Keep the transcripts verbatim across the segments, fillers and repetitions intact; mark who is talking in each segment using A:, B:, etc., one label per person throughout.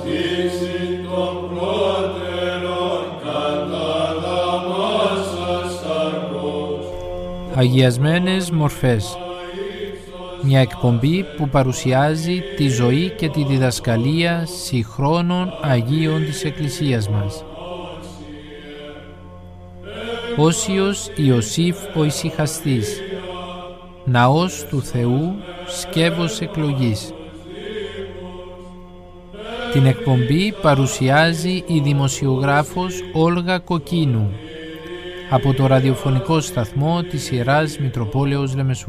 A: Αγιασμένες μορφές. Μια εκπομπή που παρουσιάζει τη ζωή και τη διδασκαλία συγχρόνων Αγίων της Εκκλησίας μας. Όσιος Ιωσήφ ο Ησυχαστής. Ναός του Θεού, σκεύος εκλογής. Την εκπομπή παρουσιάζει η δημοσιογράφος Όλγα Κοκκίνου από το ραδιοφωνικό σταθμό της Ιεράς Μητροπόλεως Λεμεσού.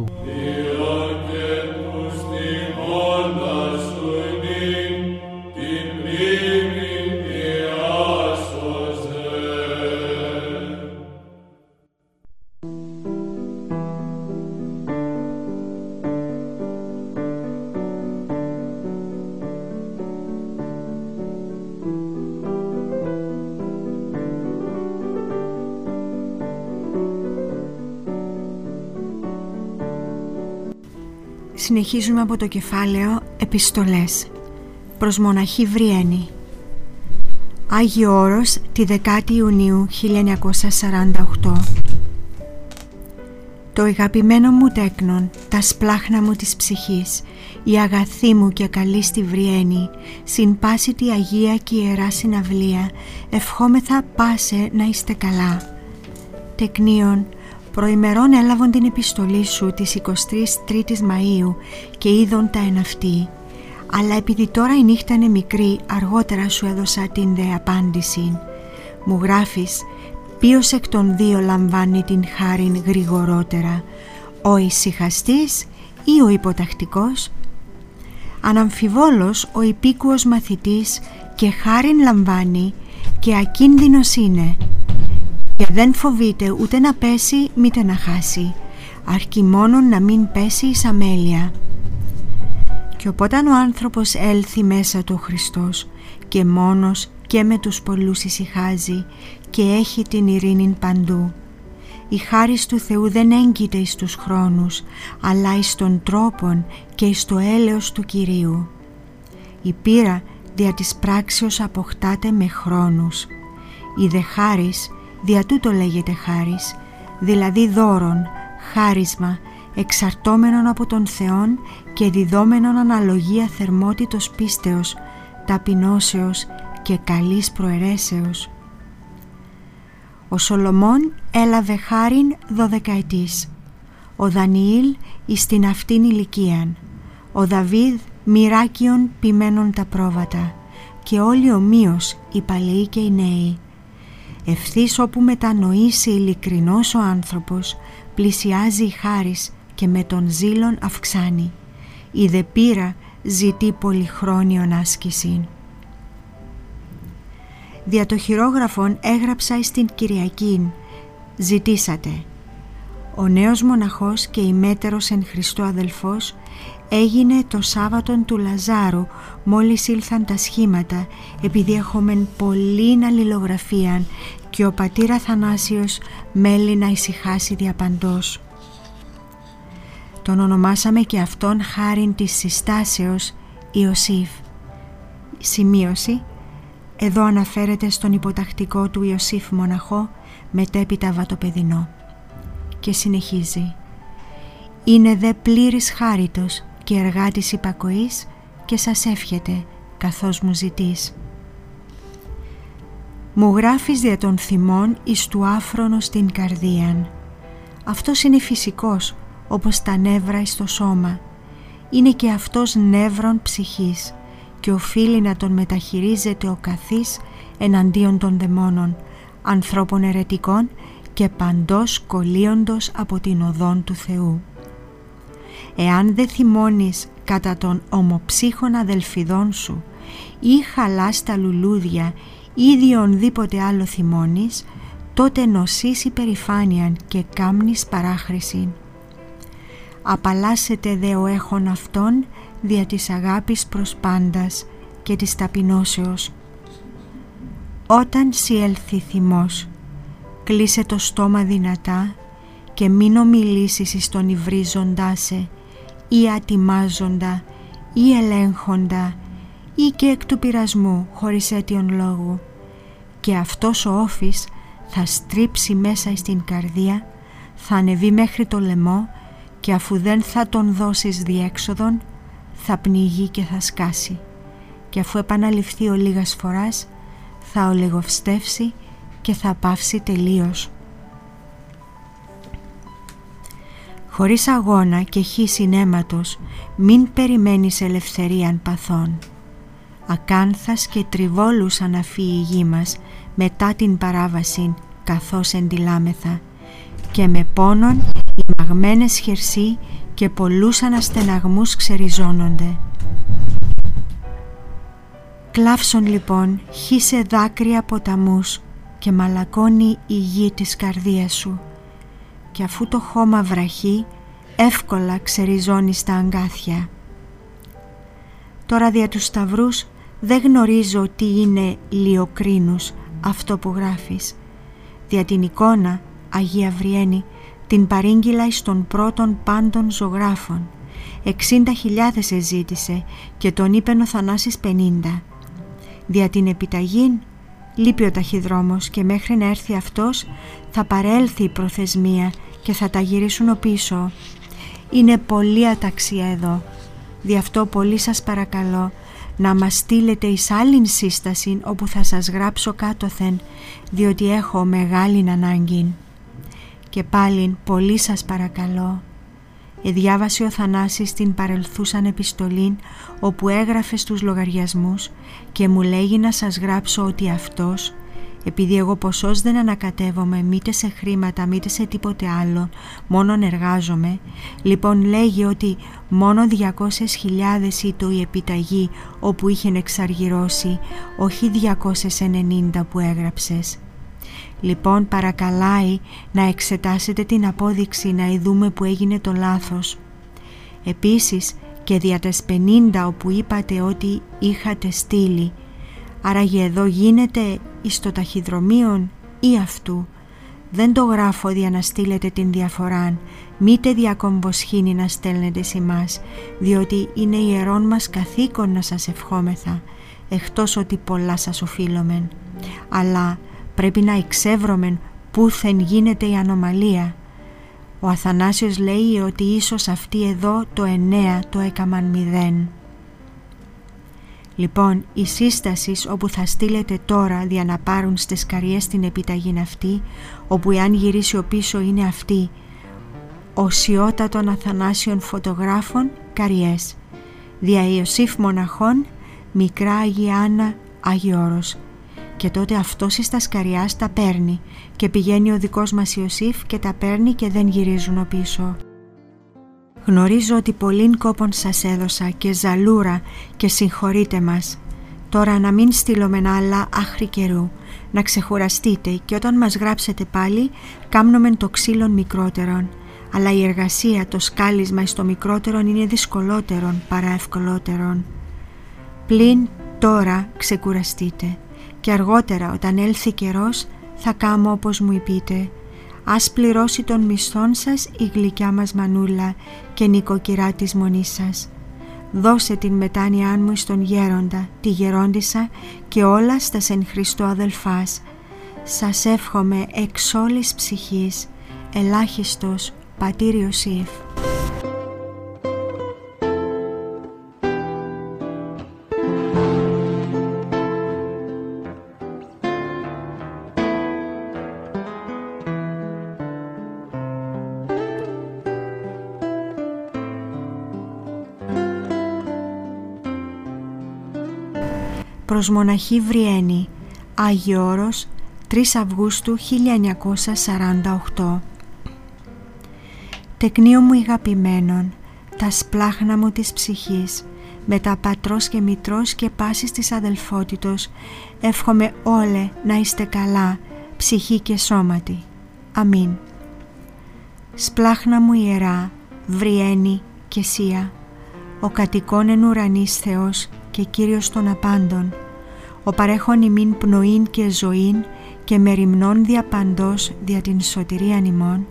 B: Συνεχίζουμε από το κεφάλαιο «Επιστολές» προς μοναχή Βριένη. Άγιο Όρος, τη δεκάτη Ιουνίου χίλια εννιακόσια σαράντα οκτώ. Το αγαπημένο μου τέκνον, τα σπλάχνα μου της ψυχής, η αγαθή μου και καλή στη Βριένη, συν πάση τη Αγία και Ιερά Συναυλία, ευχόμεθα πάσε να είστε καλά. Τεκνίον, προημερών έλαβον την επιστολή σου της εικοστής τρίτης Μαΐου και είδον τα εν αυτή. Αλλά επειδή τώρα η νύχτα είναι μικρή, αργότερα σου έδωσα την δε απάντηση. Μου γράφεις, ποιος εκ των δύο λαμβάνει την χάριν γρηγορότερα, ο ησυχαστής ή ο υποτακτικός? Αναμφιβόλως ο υπήκουος μαθητής και χάριν λαμβάνει και ακίνδυνος είναι, και δεν φοβείται ούτε να πέσει μήτε να χάσει, αρκεί μόνον να μην πέσει εις αμέλεια. Και οπότε ο άνθρωπος έλθει μέσα του ο Χριστός και μόνος και με τους πολλούς ησυχάζει και έχει την ειρήνη παντού. Η χάρις του Θεού δεν έγκυται εις τους χρόνους, αλλά εις των τρόπων και εις το έλεος του Κυρίου. Η πείρα δια της πράξεως αποκτάται με χρόνους. Η δε χάρις δια τούτο λέγεται χάρις, δηλαδή δώρον, χάρισμα, εξαρτώμενον από τον Θεόν και διδόμενον αναλογία θερμότητος πίστεως, ταπεινώσεως και καλής προαιρέσεως. Ο Σολομών έλαβε χάριν δωδεκαετής, ο Δανιήλ εις την αυτήν ηλικίαν, ο Δαβίδ μοιράκιον ποιμένον τα πρόβατα και όλοι ομοίως οι παλαιοί και οι νέοι. Ευθύς όπου μετανοήσει ειλικρινός ο άνθρωπος, πλησιάζει η χάρις και με τον ζήλον αυξάνει. Η δε πείρα ζητεί πολυχρόνιον άσκησιν. Δια το χειρόγραφον έγραψα εις την Κυριακήν, ζητήσατε. Ο νέος μοναχός και ημέτερος εν Χριστώ αδελφός έγινε το Σάββατον του Λαζάρου μόλις ήλθαν τα σχήματα, επειδή έχομεν πολλήν αλληλογραφίαν και ο πατήρ Αθανάσιος μέλει να ησυχάσει διαπαντός. Τον ονομάσαμε και αυτόν χάριν της συστάσεως Ιωσήφ. Σημείωση: εδώ αναφέρεται στον υποτακτικό του Ιωσήφ μοναχό, μετέπειτα βατοπεδινό. Και συνεχίζει: είναι δε πλήρης χάριτος και εργάτης υπακοής και σας εύχεται καθώς μου ζητείς. Μου γράφεις δια των θυμών εις του άφρονος την καρδίαν. Αυτός είναι φυσικός, όπως τα νεύρα εις το σώμα. Είναι και αυτός νεύρων ψυχής και οφείλει να τον μεταχειρίζεται ο καθής εναντίον των δαιμόνων, ανθρώπων αιρετικών και παντός κολλείοντος από την οδόν του Θεού. Εάν δε θυμώνεις κατά των ομοψύχων αδελφιδών σου ή χαλάς τα λουλούδια ή διονδήποτε άλλο θυμώνεις, τότε νοσείς υπερηφάνειαν και κάμνεις παράχρησιν. Απαλλάσσεται δε ο έχων αυτόν δια της αγάπης προς πάντας και της ταπεινώσεως. Όταν σι έλθει θυμός, κλείσε το στόμα δυνατά και μην ομιλήσεις εις τον υβρίζοντά σε ή ατιμάζοντα ή ελέγχοντα ή και εκ του πειρασμού χωρίς αίτιον λόγου. Και αυτός ο όφης θα στρίψει μέσα στην καρδία, θα ανεβεί μέχρι το λαιμό και αφού δεν θα τον δώσεις διέξοδον, θα πνιγεί και θα σκάσει. Και αφού επαναληφθεί ο λίγας φοράς, θα ολιγοστεύσει και θα πάυσει τελείως. Χωρίς αγώνα και χύσιν αίματος, μην περιμένεις ελευθερίαν παθών. Ακάνθας και τριβόλους αναφύει η γη μας μετά την παράβαση καθώς εντυλάμεθα, και με πόνον οι μαγμένες χερσί και πολλούς αναστεναγμούς ξεριζώνονται. Κλάψον λοιπόν χύσε δάκρυα ποταμούς και μαλακώνει η γη της καρδίας σου, και αφού το χώμα βραχεί εύκολα ξεριζώνει στα αγκάθια. Τώρα δια τους σταυρούς δεν γνωρίζω τι είναι λιοκρίνους αυτό που γράφεις. Δια την εικόνα, Αγία Βριένη, την παρήγγειλα εις των πρώτων πάντων ζωγράφων. Εξήντα χιλιάδες εζήτησε και τον είπεν ο Θανάσης πενήντα. Δια την επιταγήν λείπει ο ταχυδρόμος και μέχρι να έρθει αυτός θα παρέλθει η προθεσμία και θα τα γυρίσουν πίσω. Είναι πολλή αταξία εδώ. Δι' αυτό πολύ σας παρακαλώ να μας στείλετε εις άλλην σύσταση όπου θα σας γράψω κάτωθεν, διότι έχω μεγάλην ανάγκη. Και πάλιν πολύ σας παρακαλώ. Εδιάβασε ο Θανάσης την παρελθούσαν επιστολήν όπου έγραφε στους λογαριασμούς και μου λέγει να σας γράψω ότι αυτός, επειδή εγώ ποσός δεν ανακατεύομαι μήτε σε χρήματα μήτε σε τίποτε άλλο, μόνον εργάζομαι, λοιπόν λέγει ότι μόνο διακόσιες χιλιάδες ήτο η επιταγή όπου είχεν εξαργυρώσει, όχι διακόσιες ενενήντα που έγραψες. Λοιπόν παρακαλάει να εξετάσετε την απόδειξη να ειδούμε που έγινε το λάθος. Επίσης και δια τες πενήντα όπου είπατε ότι είχατε στείλει, άραγε εδώ γίνεται εις το ταχυδρομείον ή αυτού. Δεν το γράφω δια να στείλετε την διαφοράν, μήτε διακομβοσχήνη να στέλνετε σε εμάς, διότι είναι ιερόν μας καθήκον να σας ευχόμεθα, εκτός ότι πολλά σας οφείλομεν. Αλλά πρέπει να εξεύρωμεν πούθεν γίνεται η ανομαλία. Ο Αθανάσιος λέει ότι ίσως αυτοί εδώ το εννέα το έκαμαν μηδέν. Λοιπόν, η σύσταση όπου θα στείλετε τώρα δια να πάρουν στις καριές την επιταγήν αυτή, όπου εάν γυρίσει ο πίσω είναι αυτή, οσιότατων Αθανάσιων φωτογράφων καριές, δια Ιωσήφ μοναχών, μικρά Αγία Άννα, Αγιώρος. Και τότε αυτός εις τα σκαριάς τα παίρνει και πηγαίνει ο δικός μας Ιωσήφ και τα παίρνει και δεν γυρίζουν ο πίσω. Γνωρίζω ότι πολλήν κόπον σας έδωσα και ζαλούρα και συγχωρείτε μας. Τώρα να μην στείλομεν άλλα άχρη καιρού, να ξεχωραστείτε και όταν μας γράψετε πάλι κάμνομεν το ξύλον μικρότερον. Αλλά η εργασία, το σκάλισμα εις το μικρότερον είναι δυσκολότερον παρά ευκολότερον. Πλην τώρα ξεκουραστείτε και αργότερα όταν έλθει καιρός θα κάμω όπως μου είπείτε. Ας πληρώσει τον μισθόν σας η γλυκιά μας μανούλα και νοικοκυρά της μονής σας. Δώσε την μετάνοιά μου στον γέροντα, τη γερόντισσα και όλα στας εν Χριστώ αδελφάς. Σας εύχομαι εξ όλης ψυχής, ελάχιστος πατήρ Ιωσήφ. Προς μοναχή Βριένη, Άγιο Όρος, τρεις Αυγούστου χίλια εννιακόσια σαράντα οκτώ. Τεκνίο μου ηγαπημένον, τα σπλάχνα μου της ψυχής, με τα πατρός και μητρός και πάσης της αδελφότητος, εύχομαι όλε να είστε καλά, ψυχή και σώματι. Αμήν. Σπλάχνα μου ιερά, Βριένη και Σία, ο κατοικών εν ουρανής Θεός και Κύριος των απάντων, ο παρέχων ημίν πνοήν και ζωήν και μεριμνών διαπαντός δια την σωτηρίαν ημών,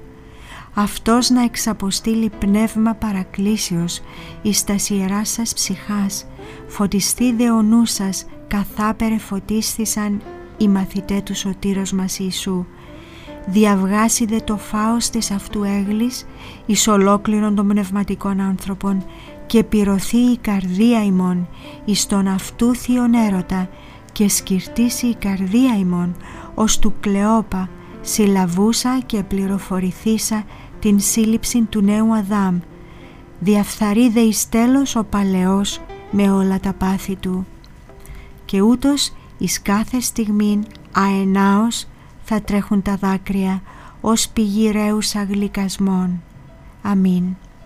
B: αυτός να εξαποστείλει πνεύμα παρακλήσεως εις τας ιεράς σας ψυχάς φωτιστεί δε ο νους σας, καθάπερε φωτίστησαν οι μαθητέ του σωτήρος μας Ιησού. Διαυγάσει δε το φάος της αυτού έγλης εις ολόκληρον των πνευματικών άνθρωπων και πυρωθεί η καρδία ημών εις τον αυτού θείον έρωτα και σκυρτήσει η καρδία ημών ως του Κλεόπα συλλαβούσα και πληροφορηθήσα την σύλληψη του νέου Αδάμ. Διαφθαρεί δε εις τέλος ο παλαιός με όλα τα πάθη του. Και ούτως εις κάθε στιγμήν αενάως θα τρέχουν τα δάκρυα ως πηγή ρέουσα γλυκασμών. Αμήν.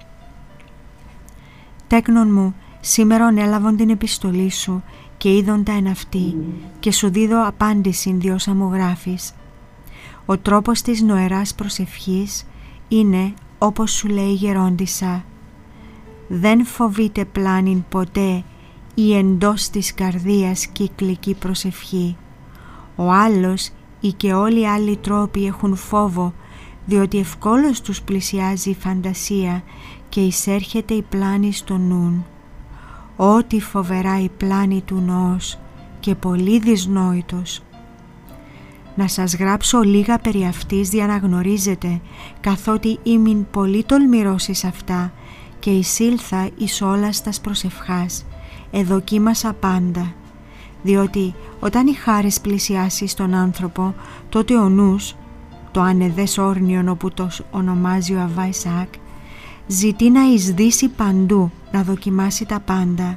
B: Τέκνον μου, σήμερον έλαβον την επιστολή σου και είδον τα εν αυτή και σου δίδω απάντηση διόσα μου γράφεις. Ο τρόπος της νοεράς προσευχής είναι όπως σου λέει η γερόντισσα. Δεν φοβείται πλάνην ποτέ η εντός της καρδίας κυκλική προσευχή. Ο άλλος ή και όλοι οι άλλοι τρόποι έχουν φόβο, διότι ευκόλως τους πλησιάζει η φαντασία και εισέρχεται η πλάνη στο νουν. Ό,τι φοβερά η πλάνη του νοός και πολύ δυσνόητος. Να σας γράψω λίγα περί αυτής για να γνωρίζετε, καθότι ήμην πολύ τολμηρός εις αυτά και εισήλθα εις όλας τας προσευχάς, εδοκίμασα πάντα, διότι όταν η χάρις πλησιάσει στον άνθρωπο, τότε ο νους, το ανεδές όρνιον όπου το ονομάζει ο Αββά Ισαάκ, ζητεί να εισδύσει παντού, να δοκιμάσει τα πάντα.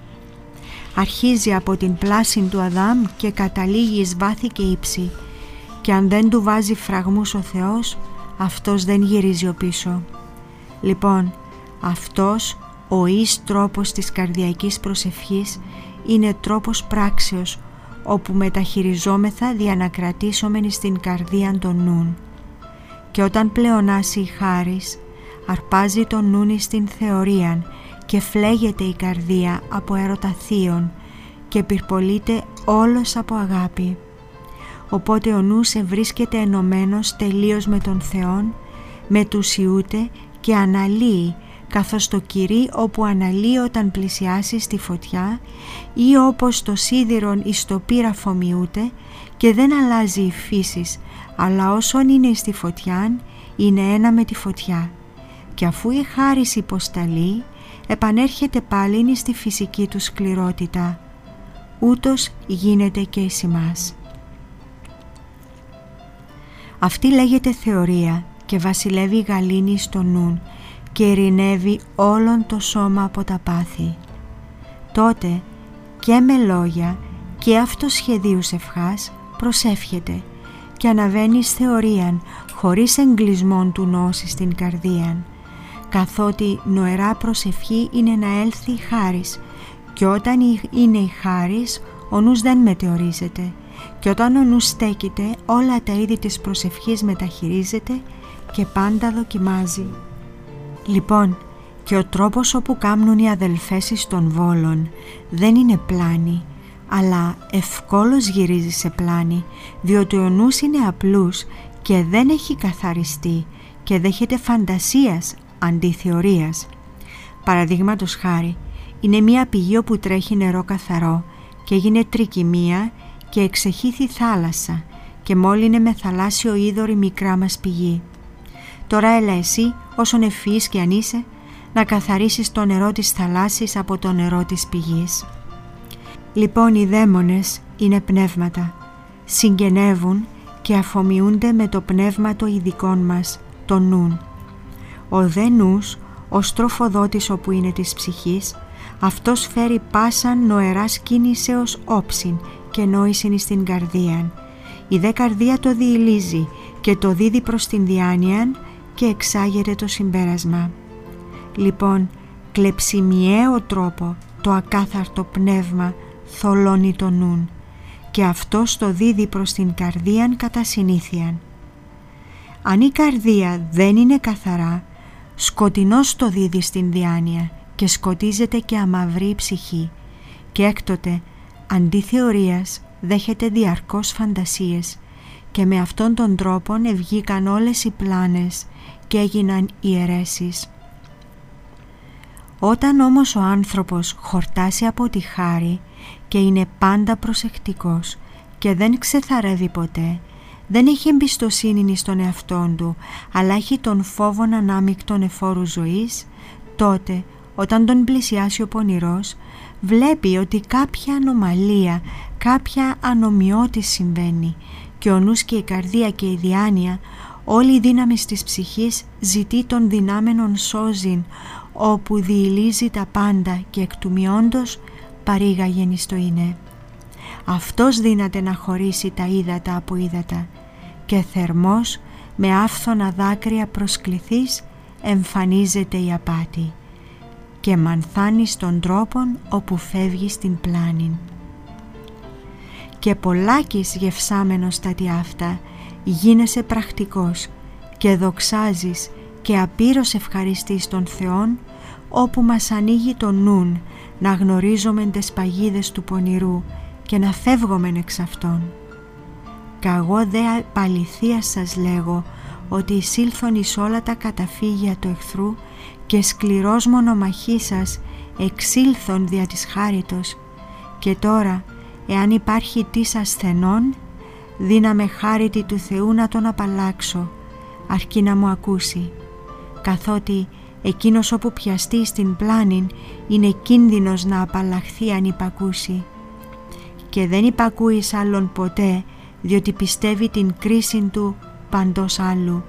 B: Αρχίζει από την πλάση του Αδάμ και καταλήγει εις βάθη και ύψη, και αν δεν του βάζει φραγμούς ο Θεός, αυτός δεν γυρίζει ο πίσω. Λοιπόν, αυτός ο εις τρόπος της καρδιακής προσευχής είναι τρόπος πράξεως, όπου μεταχειριζόμεθα δια να κρατήσομεν στην καρδίαν των νουν. Και όταν πλεονάσει η χάρις, αρπάζει τον νουν στην θεωρίαν και φλέγεται η καρδία από έρωτα θείων και πυρπολείται όλος από αγάπη. Οπότε ο νους ευρίσκεται ενωμένος τελείως με τον Θεόν, μετουσιούται και αναλύει, καθώς το κηρύ όπου αναλύει όταν πλησιάσει στη φωτιά, ή όπως το σίδηρον εις το πύραφο μειούται και δεν αλλάζει η φύσης, αλλά όσον είναι στη φωτιά είναι ένα με τη φωτιά. Και αφού η χάρις υποσταλεί, επανέρχεται πάλιν στη φυσική του σκληρότητα. Ούτως γίνεται και εις ημάς. Αυτή λέγεται θεωρία και βασιλεύει η γαλήνη στο νουν και ειρηνεύει όλον το σώμα από τα πάθη. Τότε και με λόγια και αυτοσχεδίους ευχάς προσεύχεται και αναβαίνει θεωρίαν χωρίς εγκλεισμόν του νόση στην καρδίαν, καθότι νοερά προσευχή είναι να έλθει η χάρις, και όταν είναι η χάρις ο νους δεν μετεωρίζεται, και όταν ο νους στέκεται όλα τα είδη της προσευχής μεταχειρίζεται και πάντα δοκιμάζει. Λοιπόν, και ο τρόπος όπου κάμνουν οι αδελφές εις των Βόλων δεν είναι πλάνη, αλλά ευκόλως γυρίζει σε πλάνη, διότι ο νους είναι απλούς και δεν έχει καθαριστεί και δέχεται φαντασίας αντί θεωρίας. Παραδείγματος χάρη, είναι μία πηγή όπου τρέχει νερό καθαρό και έγινε τρικυμία και εξεχύθη θάλασσα και μόλυνε με θαλάσσιο είδωρη μικρά μας πηγή. Τώρα έλα εσύ, όσον ευφυής και αν είσαι, να καθαρίσεις το νερό της θαλάσσης από το νερό της πηγής. Λοιπόν, οι δαίμονες είναι πνεύματα, συγγενεύουν και αφομοιούνται με το πνεύμα το ειδικών μας, το νουν. Ο δε νους, ο στροφοδότης όπου είναι της ψυχής, αυτός φέρει πάσαν νοεράς κίνησεως όψιν και νόησιν στην καρδίαν. Η δε καρδία το διηλίζει και το δίδει προς την διάνοιαν και εξάγεται το συμπέρασμα. Λοιπόν, κλεψιμιαίο τρόπο το ακάθαρτο πνεύμα θολώνει το νουν και αυτός το δίδει προς την καρδίαν κατά συνήθειαν. Αν η καρδία δεν είναι καθαρά, σκοτεινός το δίδει στην διάνοια και σκοτίζεται και αμαυρεί η ψυχή, και έκτοτε αντί θεωρίας δέχεται διαρκώς φαντασίες, και με αυτόν τον τρόπον ευγήκαν όλες οι πλάνες και έγιναν οι αιρέσεις. Όταν όμως ο άνθρωπος χορτάσει από τη χάρη και είναι πάντα προσεκτικός και δεν ξεθαρεύει ποτέ, δεν έχει εμπιστοσύνη στον εαυτόν του, αλλά έχει τον φόβον ανάμεικτον εφόρου ζωής, τότε όταν τον πλησιάσει ο πονηρός, βλέπει ότι κάποια ανομαλία, κάποια ανομοιότης συμβαίνει και ο νους και η καρδία και η διάνοια, όλη η δύναμη της ψυχής ζητεί τον δυνάμενον σώζην, όπου διηλίζει τα πάντα και εκ του μειόντος παρήγαγεν εις το είναι. Αυτός δύναται να χωρίσει τα ύδατα από ύδατα και θερμός με άφθονα δάκρυα προσκληθείς εμφανίζεται η απάτη και μανθάνει στον τρόπον όπου φεύγει στην πλάνη. Και πολλάκις γευσάμενος τα τι αυτά γίνεσαι πρακτικός και δοξάζεις και απείρως ευχαριστείς τον Θεόν, όπου μας ανοίγει το νουν να γνωρίζομεν τες παγίδες του πονηρού και να φεύγομεν εξ αυτών. Καγώ δε παληθείας σας λέγω ότι εισήλθον εις όλα τα καταφύγια του εχθρού και σκληρός μονομαχή σας εξήλθον δια της χάριτος. Και τώρα, εάν υπάρχει της ασθενών, δύναμε χάριτη του Θεού να τον απαλλάξω, αρκεί να μου ακούσει, καθότι εκείνος όπου πιαστεί στην πλάνη είναι κίνδυνος να απαλλαχθεί αν υπακούσει. Και δεν υπακούει άλλον ποτέ, διότι πιστεύει την κρίση του παντός άλλου.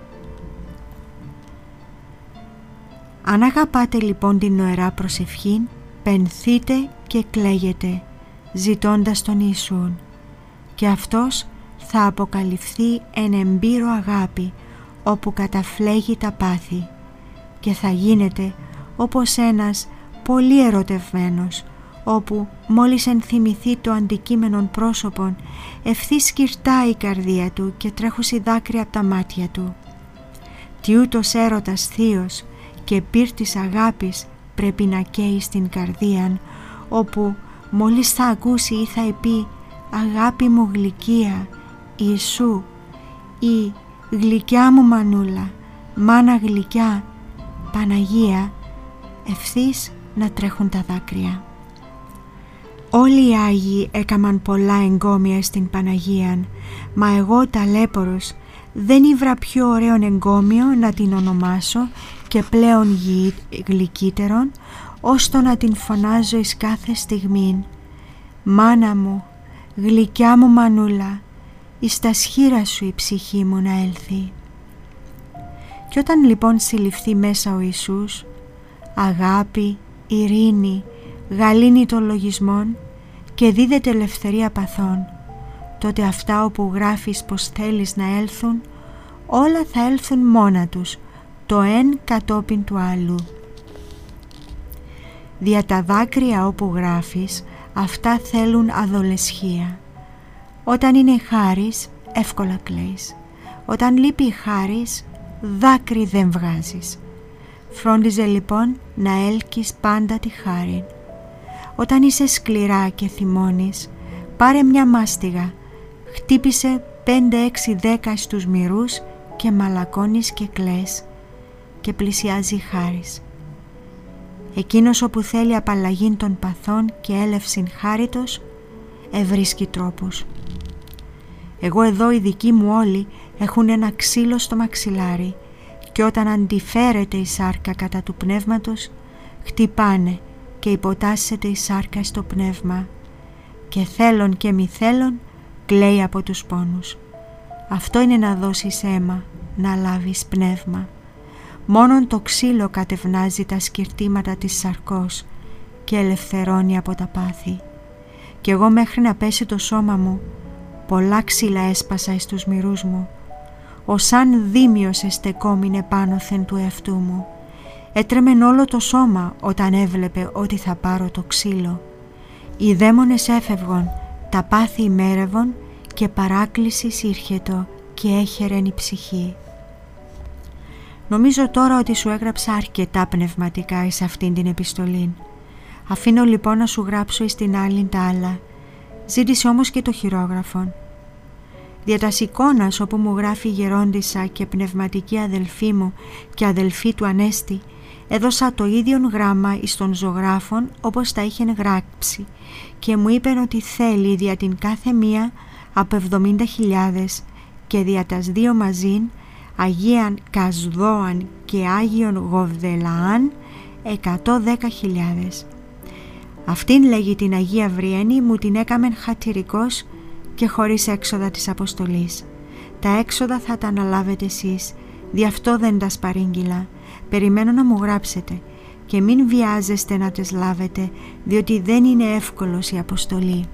B: Αν αγαπάτε λοιπόν την νοερά προσευχήν, πενθείτε και κλαίγετε, ζητώντας τον Ιησούν, και αυτός θα αποκαλυφθεί εν εμπείρο αγάπη, όπου καταφλέγει τα πάθη, και θα γίνεται όπως ένας πολύ ερωτευμένος, όπου μόλις ενθυμηθεί το αντικείμενον πρόσωπον, ευθύς σκυρτάει η καρδία του και τρέχουσι δάκρυα από τα μάτια του. Τι ούτως έρωτας θείος και πύρτης αγάπης πρέπει να καίει στην καρδίαν, όπου μόλις θα ακούσει ή θα πει «Αγάπη μου γλυκία, Ιησού» ή «Γλυκιά μου μανούλα, μάνα γλυκιά, Παναγία», ευθύς να τρέχουν τα δάκρυα. Όλοι οι Άγιοι έκαμαν πολλά εγκόμια στην Παναγίαν, μα εγώ ταλέπορος δεν ήβρα πιο ωραίον εγκόμιο να την ονομάσω και πλέον γλυκύτερον, ώστο να την φωνάζω εις κάθε στιγμήν. «Μάνα μου, γλυκιά μου μανούλα, εις τα σχήρα σου η ψυχή μου να έλθει». Κι όταν λοιπόν συλληφθεί μέσα ο Ιησούς, αγάπη, ειρήνη, γαλήνη των λογισμών και δίδεται ελευθερία παθών, τότε αυτά όπου γράφεις πως θέλεις να έλθουν, όλα θα έλθουν μόνα τους, το εν κατόπιν του άλλου. Δια τα δάκρυα όπου γράφεις, αυτά θέλουν αδολεσχία. Όταν είναι χάρις, εύκολα κλαίεις. Όταν λείπει η χάρις, δάκρυ δεν βγάζεις. Φρόντιζε λοιπόν να έλκεις πάντα τη χάρη. Όταν είσαι σκληρά και θυμώνεις, πάρε μια μάστιγα, χτύπησε πέντε έξι δέκα στους μυρούς και μαλακώνεις και κλαις και πλησιάζει η χάρις. Εκείνος όπου θέλει απαλλαγήν των παθών και έλευσιν χάριτος, ευρίσκει τρόπους. Εγώ εδώ οι δικοί μου όλοι έχουν ένα ξύλο στο μαξιλάρι και όταν αντιφέρεται η σάρκα κατά του πνεύματος, χτυπάνε και υποτάσσεται η σάρκα στο πνεύμα και θέλον και μη θέλον κλαίει από τους πόνους. Αυτό είναι να δώσεις αίμα, να λάβεις πνεύμα. Μόνον το ξύλο κατευνάζει τα σκυρτήματα της σαρκός και ελευθερώνει από τα πάθη. Κι εγώ μέχρι να πέσει το σώμα μου, πολλά ξύλα έσπασα εις τους μυρούς μου, ως αν δίμιος εστεκόμινε πάνωθεν του εαυτού μου. Έτρεμεν όλο το σώμα όταν έβλεπε ότι θα πάρω το ξύλο. Οι δαίμονες έφευγον, τα πάθη ημέρευον και παράκλησης ήρχετο και έχερεν η ψυχή. Νομίζω τώρα ότι σου έγραψα αρκετά πνευματικά εις αυτήν την επιστολή. Αφήνω λοιπόν να σου γράψω εις την άλλην τα άλλα. Ζήτησε όμως και το χειρόγραφον. Δια τας εικόνας όπου μου γράφει η γερόντισσα και πνευματική αδελφή μου και αδελφή του Ανέστη, Έδωσα το ίδιο γράμμα εις των ζωγράφων όπως τα είχε γράψει και μου είπεν ότι θέλει δια την κάθε μία από εβδομήντα χιλιάδες και δια τας δύο μαζίν Αγίαν Κασδόαν και Άγιον Γοβδελαάν εκατό δέκα χιλιάδες. Αυτήν, λέγει, την Αγία Βριένη μου την έκαμεν χατηρικός και χωρίς έξοδα της αποστολής. Τα έξοδα θα τα αναλάβετε εσείς, δι' αυτό δεν τα παρήγγειλα. Περιμένω να μου γράψετε και μην βιάζεστε να τες λάβετε, διότι δεν είναι εύκολος η αποστολή.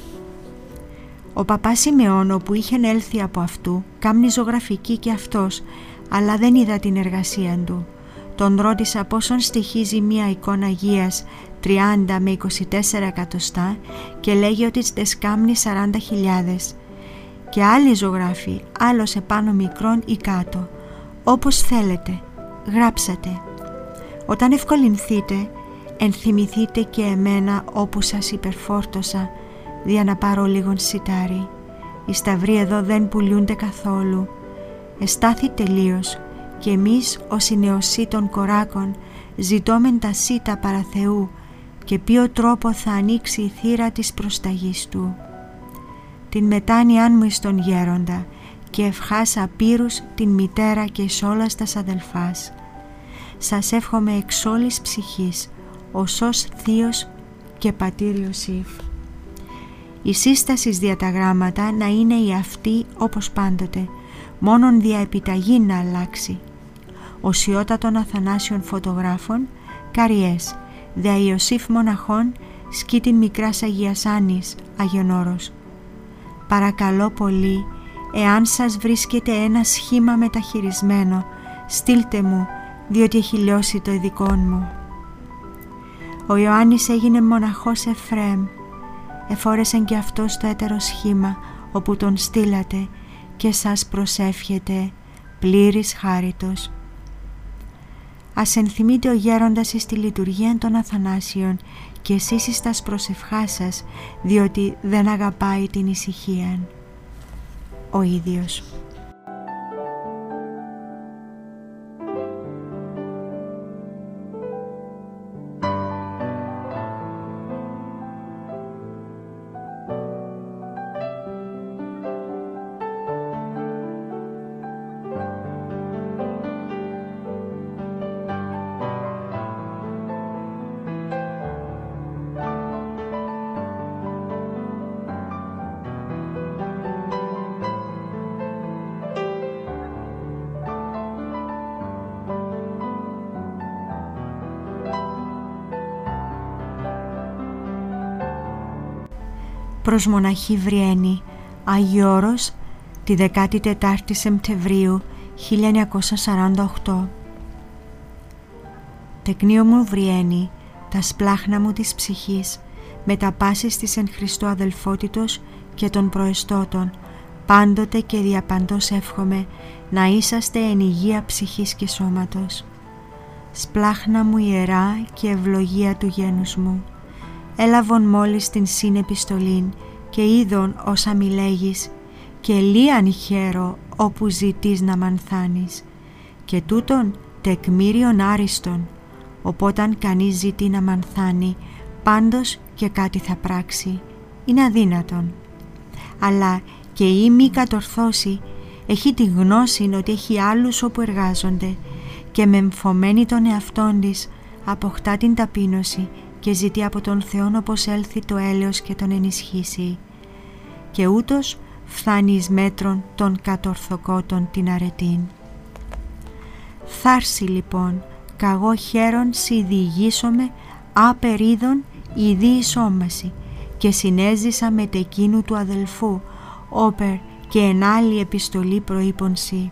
B: Ο παπάς Σιμεών, όπου είχε έλθει από αυτού, κάμνει ζωγραφική και αυτός, αλλά δεν είδα την εργασία του. Τον ρώτησα πόσον στοιχίζει μία εικόνα Αγίας τριάντα με είκοσι τέσσερα εκατοστά και λέγει ότι τες κάμνει σαράντα χιλιάδες. Και άλλοι ζωγράφοι, άλλος επάνω μικρόν ή κάτω. Όπως θέλετε, γράψατε. Όταν ευκολυνθείτε, ενθυμηθείτε και εμένα όπου σας υπερφόρτωσα, δια να πάρω λίγον σιτάρι. Οι σταυροί εδώ δεν πουλούνται καθόλου. Εστάθη τελείως και εμείς ως οι νεοσύ των κοράκων ζητώμεν τα σύτα παρά Θεού και ποιο τρόπο θα ανοίξει η θύρα της προσταγής Του. Την μετάνοιάν μου εις τον γέροντα και ευχάσα πύρους την μητέρα και εις όλας τας αδελφάς. Σας εύχομαι εξ όλης ψυχής, οσός θείος και πατήρ Ιωσήφ. Η σύσταση δια τα γράμματα να είναι η αυτή όπως πάντοτε, μόνον δια επιταγή να αλλάξει. Οσιότατων Αθανάσιων φωτογράφων, Καριές, δια Ιωσήφ μοναχών, σκήτην μικράς Αγίας Άννης, Άγιον Όρος. Παρακαλώ πολύ, εάν σας βρίσκεται ένα σχήμα μεταχειρισμένο, στείλτε μου, διότι έχει λιώσει το ειδικόν μου. Ο Ιωάννης έγινε μοναχός Εφραίμ. Εφόρεσεν και αυτός το έτερο σχήμα όπου τον στείλατε και σας προσεύχεται πλήρης χάριτος. Ας ενθυμείτε ο γέροντας εις τη λειτουργία των Αθανάσιων και εσείς εις τας προσευχά σας, διότι δεν αγαπάει την ησυχία. Ο ίδιος. Προς μοναχή Βριένη, Άγιο Όρος, τη δεκάτη τετάρτη Σεπτεμβρίου χίλια εννιακόσια σαράντα οκτώ. Τεκνίο μου Βριένη, τα σπλάχνα μου της ψυχής, με τα πάσης της εν Χριστώ αδελφότητος και των προεστώτων, πάντοτε και διαπαντός εύχομαι να είσαστε εν υγεία ψυχής και σώματος. Σπλάχνα μου ιερά και ευλογία του γένους μου, έλαβον μόλις την συνεπιστολήν και είδον όσα μη λέγεις και λίαν χαίρο όπου ζητείς να μανθάνεις και τούτον τεκμήριον άριστον, οπόταν κανείς ζητεί να μανθάνει πάντως και κάτι θα πράξει, είναι αδύνατον. Αλλά και ή μη κατορθώσει έχει τη γνώση ότι έχει άλλους όπου εργάζονται και με εμφωμένη τον εαυτόν της αποκτά την ταπείνωση και ζητεί από τον Θεόν όπως έλθει το έλεος και τον ενισχύσει και ούτως φθάνει εις μέτρον των κατορθωκότων την αρετήν. Θάρση λοιπόν, καγώ χαίρον σι διηγήσομαι απερίδων ειδή ισόμαση και συνέζησα με τεκίνου του αδελφού όπερ και εν άλλη επιστολή προείπων σι.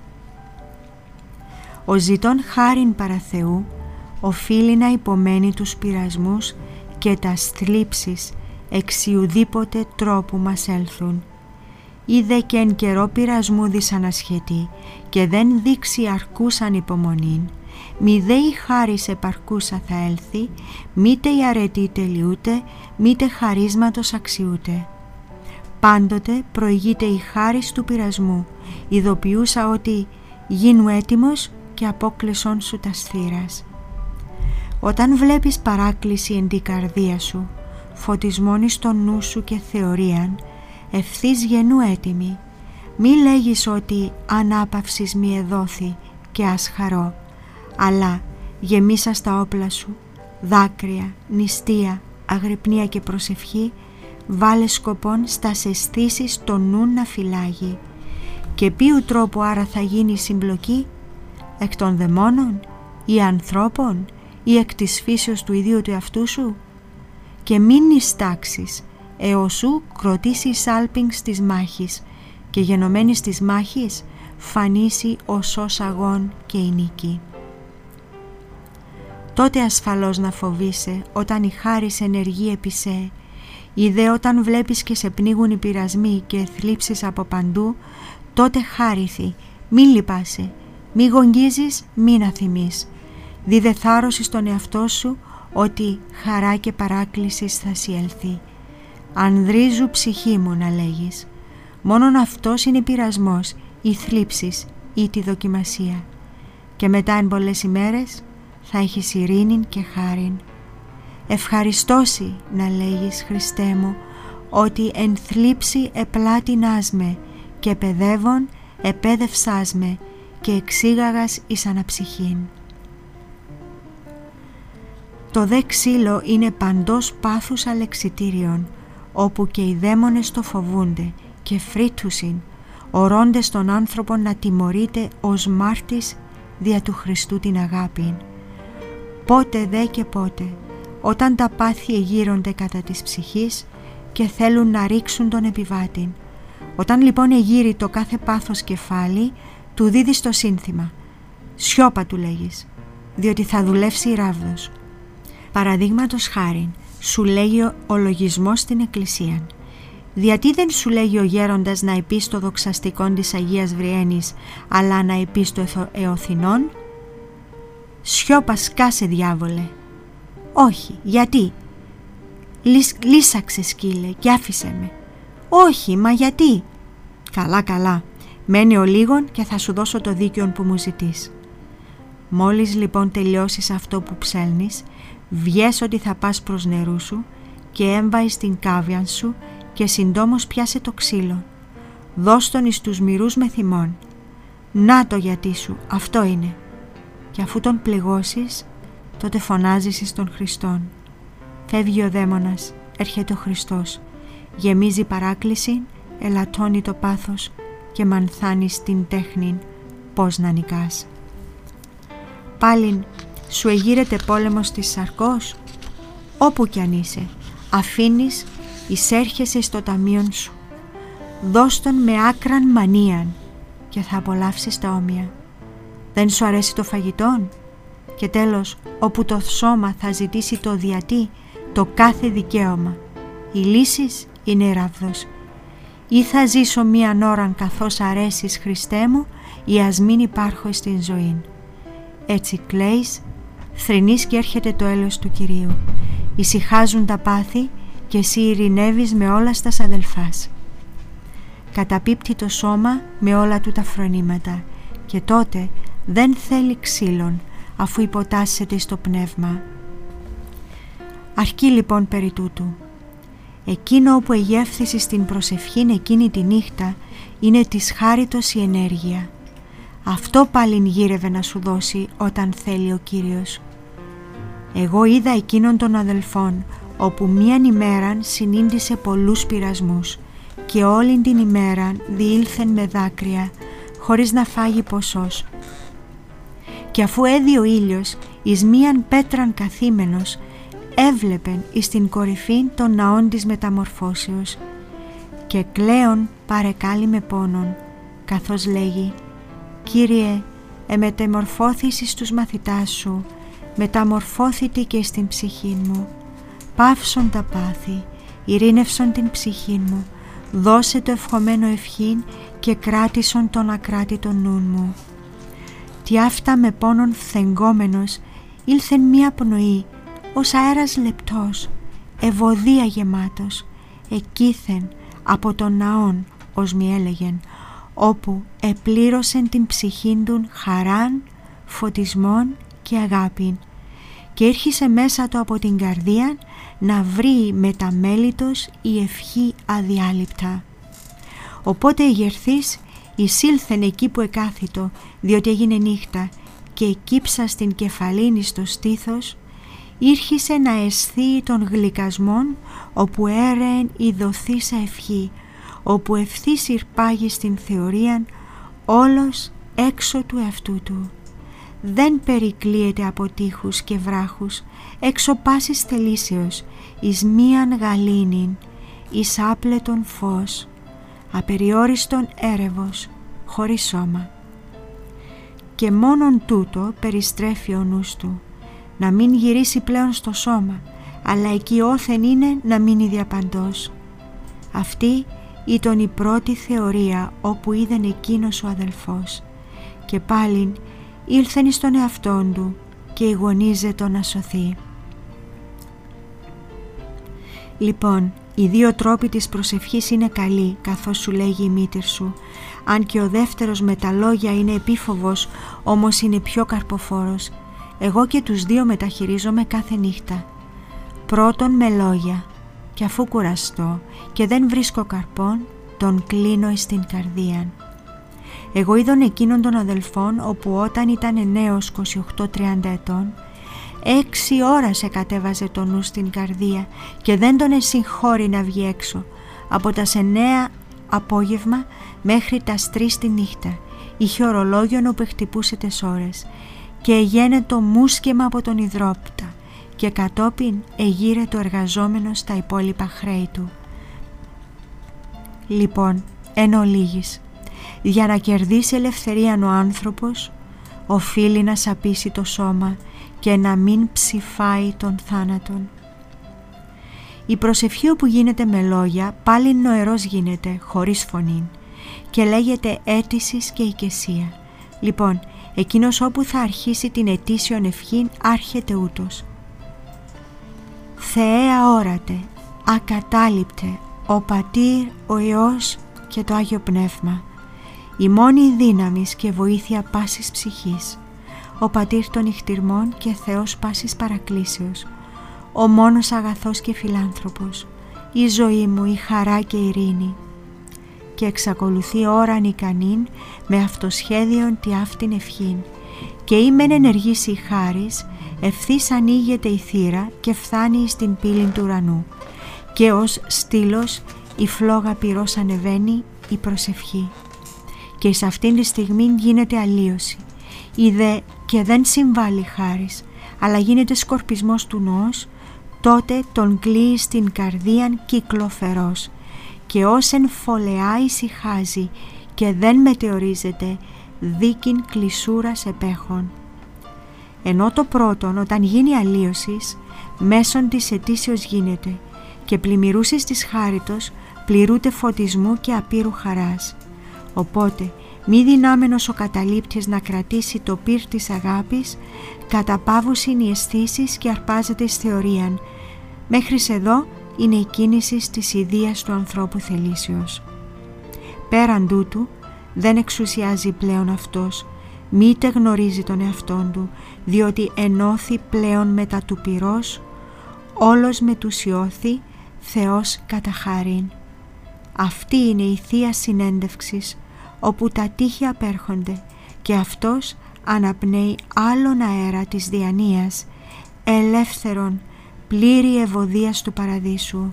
B: Ο ζητών χάριν παρά Θεού οφείλει να υπομένει τους πειρασμούς και τα θλίψεις εξιουδήποτε τρόπου μας έλθουν. Είδε και εν καιρό πειρασμού δυσανασχετή και δεν δείξει αρκούσαν υπομονήν, μη δε η χάρις επαρκούσα θα έλθει, μήτε η αρετή τελειούται, μήτε χαρίσματος αξιούται. Πάντοτε προηγείται η χάρις του πειρασμού, ειδοποιούσα ότι γίνου έτοιμος και απόκλεισον σου τα σθήρας. Όταν βλέπεις παράκληση εν την καρδία σου, φωτισμόν εις το νου σου και θεωρίαν, ευθύς γενού έτοιμη, μη λέγεις ότι ανάπαυσης μη εδόθη και ας χαρώ, αλλά γεμίσα στα όπλα σου, δάκρυα, νηστεία, αγρυπνία και προσευχή, βάλε σκοπόν στας αισθήσεις το νου να φυλάγει. Και ποιου τρόπου άρα θα γίνει η συμπλοκή, εκ των δαιμόνων ή ανθρώπων ή εκ της φύσεως του ιδίου του εαυτού σου? Και μην νηστάξεις έως σου κροτήσεις άλπινγκς της μάχης και γενομένης της μάχης φανήσει ο σως αγών και η νίκη. Τότε ασφαλώς να φοβείσαι όταν η χάρις ενεργεί επί σε, ή δε όταν βλέπεις και σε πνίγουν οι πειρασμοί και θλίψεις από παντού, τότε χάριθη, μη λυπάσαι, μη γογγίζεις, μην αθυμείς. Δίδε θάρρωση στον εαυτό σου ότι χαρά και παράκλησης θα σοι έλθει. Ανδρίζου ψυχή μου να λέγεις. Μόνον αυτός είναι πειρασμός, η θλίψης ή τη δοκιμασία. Και μετά εν πολλές ημέρες θα έχεις ειρήνην και χάριν. Ευχαριστώσει να λέγεις, Χριστέ μου, ότι εν θλίψη επλάτινάς με και παιδεύων επέδευσάς με και εξήγαγας εις αναψυχήν. Το δε ξύλο είναι παντός πάθους αλεξιτήριον, όπου και οι δαίμονες το φοβούνται και φρύτουσιν, ορώντες τον άνθρωπο να τιμωρείται ως μάρτης δια του Χριστού την αγάπη. Πότε δε και πότε, όταν τα πάθη εγείρονται κατά της ψυχής και θέλουν να ρίξουν τον επιβάτη, όταν λοιπόν εγείρει το κάθε πάθος κεφάλι, του δίδεις το σύνθημα. Σιώπα, του λέγεις, διότι θα δουλεύσει η ράβδος. Παραδείγματος χάριν, σου λέγει ο λογισμός στην Εκκλησία. Γιατί δεν σου λέγει ο γέροντας να επείς το δοξαστικόν της Αγίας Βριένης, αλλά να επείς το εωθινόν? Σιώπα, σκάσε, διάβολε. Όχι, γιατί? Λύς, λύσαξε, σκύλε, και άφησε με. Όχι, μα γιατί? Καλά, καλά, μένει ο λίγον και θα σου δώσω το δίκαιον που μου ζητείς. Μόλις λοιπόν τελειώσεις αυτό που ψέλνεις, βγες ότι θα πας προς νερού σου και έμβαεις στην κάβια σου και συντόμως πιάσε το ξύλο. Δώσ' τον εις τους μυρούς με θυμόν. Να το γιατί σου, αυτό είναι. Και αφού τον πληγώσεις, τότε φωνάζεις εις τον Χριστόν. Φεύγει ο δαίμονας, έρχεται ο Χριστός. Γεμίζει παράκληση, ελαττώνει το πάθος και μανθάνει στην τέχνη πώς να νικάς. Πάλιν σου εγείρεται πόλεμος της σαρκός? Όπου κι αν είσαι, αφήνεις, εισέρχεσαι στο ταμείον σου. Δώσ' τον με άκραν μανίαν και θα απολαύσεις τα όμοια. Δεν σου αρέσει το φαγητόν? Και τέλος, όπου το σώμα θα ζητήσει το διατί, το κάθε δικαίωμα. Η λύσης είναι η ράβδος. Ή θα ζήσω μίαν ώραν καθώς αρέσεις, Χριστέ μου, ή ας μην υπάρχω στην ζωή. Έτσι κλαίεις, θρηνείς και έρχεται το έλεος του Κυρίου. Ησυχάζουν τα πάθη και εσύ ειρηνεύεις με όλα στας αδελφάς. Καταπίπτει το σώμα με όλα του τα φρονήματα και τότε δεν θέλει ξύλων αφού υποτάσσεται στο πνεύμα. Αρκεί λοιπόν περί τούτου. Εκείνο όπου εγεύθυση στην προσευχήν εκείνη τη νύχτα είναι της χάριτος η ενέργεια. Αυτό πάλιν γύρευε να σου δώσει όταν θέλει ο Κύριος. Εγώ είδα εκείνον των αδελφών όπου μίαν ημέραν συνήντησε πολλούς πειρασμούς και όλην την ημέραν διήλθεν με δάκρυα χωρίς να φάγει ποσός. Και αφού έδει ο ήλιος εις μίαν πέτραν καθήμενος, έβλεπεν εις την κορυφήν των ναών της μεταμορφώσεως και κλαίον παρεκάλει με πόνον, καθώς λέγει «Κύριε, εμετεμορφώθης εις τους μαθητάς σου, μεταμορφώθητη και στην ψυχή μου. Πάυσον τα πάθη, ειρήνευσον την ψυχή μου, δώσε το ευχομένο ευχήν και κράτησον τον ακράτητον νουν μου». Τι αυτά με πόνον φθεγγόμενος ήλθεν μία πνοή, ως αέρας λεπτός, ευωδία γεμάτος, εκείθεν από τον ναόν, ως μη έλεγεν, όπου επλήρωσεν την ψυχήν του χαράν, φωτισμόν και αγάπην και ήρχισε μέσα του από την καρδία να βρει με τα μέλη τους η ευχή αδιάλειπτα. Οπότε η γερθής εισήλθεν εκεί που εκάθιτο, διότι έγινε νύχτα, και εκύψα στην κεφαλήνη στο στήθος, ήρχισε να αισθεί των γλυκασμών, όπου έρεεν η δοθήσα ευχή, όπου ευθύς ηρπάγει στην θεωρίαν, όλος έξω του εαυτού του. Δεν περικλείεται από τείχους και βράχους, έξω πάσης θελήσεως, εις μίαν γαλήνην, εις άπλετον φως, απεριόριστον έρευος, χωρίς σώμα. Και μόνον τούτο περιστρέφει ο νους του, να μην γυρίσει πλέον στο σώμα, αλλά εκεί όθεν είναι να μείνει διαπαντός. Αυτή ήταν η πρώτη θεωρία όπου είδεν εκείνος ο αδελφός, και πάλιν ήλθεν εις τον εαυτόν του και ηγονίζεται να σωθεί. Λοιπόν, οι δύο τρόποι της προσευχής είναι καλοί, καθώς σου λέγει η μήτηρ σου, αν και ο δεύτερος με τα λόγια είναι επίφοβος, όμως είναι πιο καρποφόρος. Εγώ και τους δύο μεταχειρίζομαι κάθε νύχτα. Πρώτον με λόγια, και αφού κουραστώ και δεν βρίσκω καρπόν, τον κλείνω εις την καρδία. Εγώ είδον εκείνον των αδελφών, όπου όταν ήταν νέος είκοσι οκτώ τριάντα ετών, έξι ώρας εκατέβαζε το νου στην καρδία και δεν τον εσυγχώρει να βγει έξω. Από τα εννέα απόγευμα μέχρι τα τρεις τη νύχτα είχε ορολόγιο όπου χτυπούσε τις ώρες, και εγένε το μουσκεμα από τον υδρόπτα, και κατόπιν εγείρε το εργαζόμενο στα υπόλοιπα χρέη του. Λοιπόν, εν ολίγης, για να κερδίσει ελευθερία ο άνθρωπος, οφείλει να σαπίσει το σώμα και να μην ψηφάει τον θάνατον. Η προσευχή όπου γίνεται με λόγια πάλι νοερός γίνεται, χωρίς φωνή, και λέγεται αίτησης και οικεσία. Λοιπόν, εκείνος όπου θα αρχίσει την αιτήσιον ευχήν άρχεται ούτως: Θεέ αόρατε, ακατάληπτε, ο Πατήρ, ο Υιός και το Άγιο Πνεύμα, η μόνη δύναμης και βοήθεια πάσης ψυχής, ο Πατήρ των νυχτηρμών και Θεός πάσης παρακλήσεως, ο μόνος αγαθός και φιλάνθρωπος, η ζωή μου, η χαρά και η ειρήνη. Και εξακολουθεί ώραν ικανήν με αυτοσχέδιον τη αυτήν ευχήν, και ήμεν ενεργής η χάρις, ευθύς ανοίγεται η θύρα και φθάνει στην πύλη του ουρανού, και ως στήλος η φλόγα πυρός ανεβαίνει η προσευχή, και σε αυτήν τη στιγμή γίνεται αλλίωση. Είδε και δεν συμβάλλει χάρις, αλλά γίνεται σκορπισμός του νόος, τότε τον κλείει στην καρδίαν κύκλοφερός, και όσεν φωλεά ησυχάζει και δεν μετεωρίζεται, δίκην κλεισούρας επέχων. Ενώ το πρώτον, όταν γίνει αλλίωσης, μέσον της αιτήσεως γίνεται, και πλημμυρούσης της χάριτος πληρούνται φωτισμού και απείρου χαράς. Οπότε, μη δυνάμενος ο καταλήπτης να κρατήσει το πυρ της αγάπης, καταπάβουσιν οι αισθήσεις και αρπάζεται εις θεωρίαν. Μέχρις εδώ είναι η κίνηση της ιδείας του ανθρώπου θελήσεως. Πέραν τούτου, δεν εξουσιάζει πλέον αυτός, μήτε γνωρίζει τον εαυτόν του, διότι ενώθη πλέον μετά του πυρός, όλος μετουσιώθη, Θεός κατά χάριν. Αυτή είναι η θεία συνέντευξης, όπου τα τείχη απέρχονται, και αυτός αναπνέει άλλον αέρα της διανοίας, ελεύθερον, πλήρη ευωδίας του παραδείσου.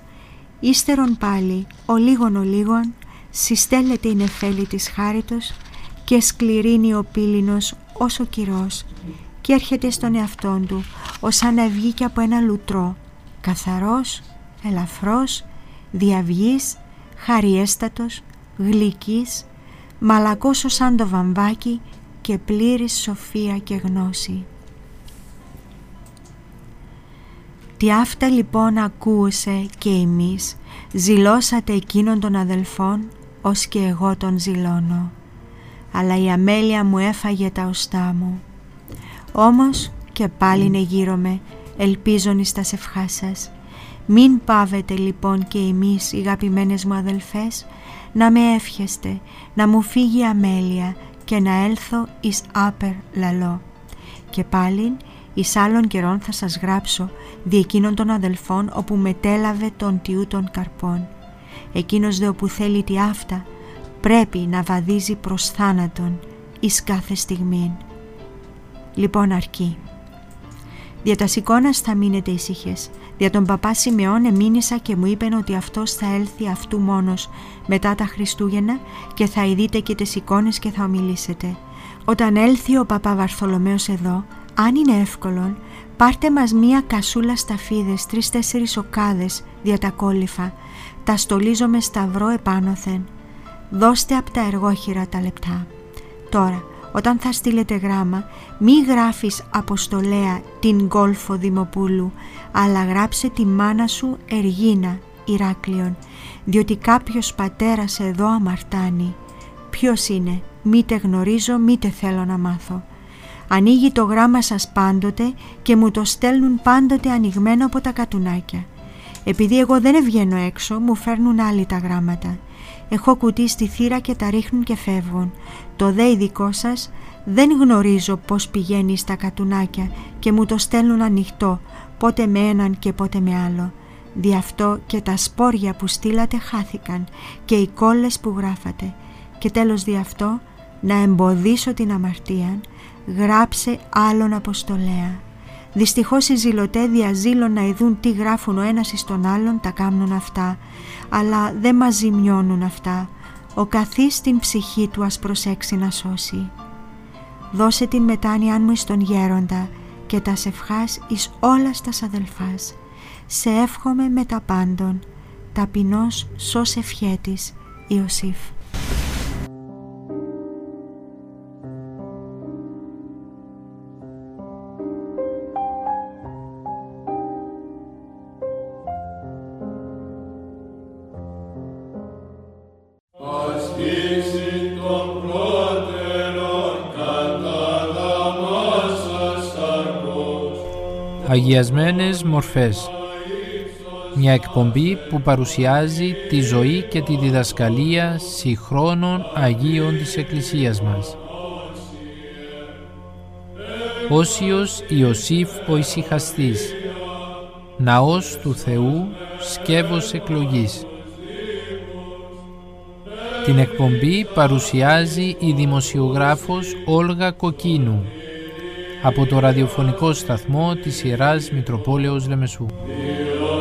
B: Ύστερον πάλι, ο λίγον ο λίγον, συστέλλεται η νεφέλη της χάριτος και σκληρύνει ο πύληνος ως ο κυρός, και έρχεται στον εαυτόν του ως να βγήκε από ένα λουτρό, καθαρός, ελαφρός, διαυγής, χαριέστατος, γλυκής, μαλακός ως σαν το βαμβάκι και πλήρης σοφία και γνώση. Τι αυτά λοιπόν ακούωσε και εμείς, ζηλώσατε εκείνον των αδελφών, ως και εγώ τον ζηλώνω. Αλλά η αμέλεια μου έφαγε τα οστά μου. Όμως και πάλιν εγείρομαι, ελπίζον εις τας ευχάς σας. Μην πάβετε λοιπόν και εμείς, οι αγαπημένες μου αδελφές, να με εύχεστε, να μου φύγει η αμέλεια και να έλθω εις άπερ λαλό. Και πάλιν εις άλλων καιρών θα σας γράψω δι' εκείνων των αδελφών όπου μετέλαβε τον τιού των καρπών. Εκείνος δε όπου θέλει τι αυτά πρέπει να βαδίζει προς θάνατον εις κάθε στιγμήν. Λοιπόν αρκεί. Δια τας εικόνας θα μείνετε ήσυχες. Δια τον παπά Σιμεών εμήνυσα και μου είπεν ότι αυτός θα έλθει αυτού μόνος μετά τα Χριστούγεννα και θα ειδείτε και τις εικόνες και θα ομιλήσετε. Όταν έλθει ο παπά Βαρθολομαίος εδώ, αν είναι εύκολον, πάρτε μας μία κασούλα σταφίδες, τρεις-τέσσερις οκάδες δια τα κόλληφα, τα στολίζω με σταυρό επάνωθεν. Δώστε απ' τα εργόχειρα τα λεπτά. Τώρα, όταν θα στείλετε γράμμα, μη γράφεις αποστολέα την Γκόλφο Δημοπούλου, αλλά γράψε τη μάνα σου Εργίνα, Ηράκλειον, διότι κάποιος πατέρας εδώ αμαρτάνει. Ποιος είναι, μήτε γνωρίζω, μήτε θέλω να μάθω. Ανοίγει το γράμμα σας πάντοτε και μου το στέλνουν πάντοτε ανοιγμένο από τα κατουνάκια. Επειδή εγώ δεν βγαίνω έξω, μου φέρνουν άλλοι τα γράμματα. Έχω κουτί στη θύρα και τα ρίχνουν και φεύγουν. Το δε ειδικό σας δεν γνωρίζω πώς πηγαίνει στα κατουνάκια και μου το στέλνουν ανοιχτό, πότε με έναν και πότε με άλλο. Δι' αυτό και τα σπόρια που στείλατε χάθηκαν και οι κόλλες που γράφατε. Και τέλος δι' αυτό, να εμποδίσω την αμαρτία, γράψε άλλον αποστολέα. Δυστυχώς οι ζηλωτέ διαζήλων να ειδούν τι γράφουν ο ένας εις τον άλλον τα κάμνουν αυτά, αλλά δεν μας ζημιώνουν αυτά. Ο καθής την ψυχή του ας προσέξει να σώσει. Δώσε την μετάνοια μου εις τον γέροντα και τα ευχάς εις όλας τας αδελφάς. Σε εύχομαι με τα πάντων. Ταπεινός σως ευχέτης Ιωσήφ.
A: Αγιασμένες μορφές. Μια εκπομπή που παρουσιάζει τη ζωή και τη διδασκαλία συγχρόνων Αγίων της Εκκλησίας μας. Όσιος Ιωσήφ ο Ησυχαστής. Ναός του Θεού, σκεύος εκλογής. Την εκπομπή παρουσιάζει η δημοσιογράφος Όλγα Κοκκίνου από το ραδιοφωνικό σταθμό της Ιεράς Μητροπόλεως Λεμεσού.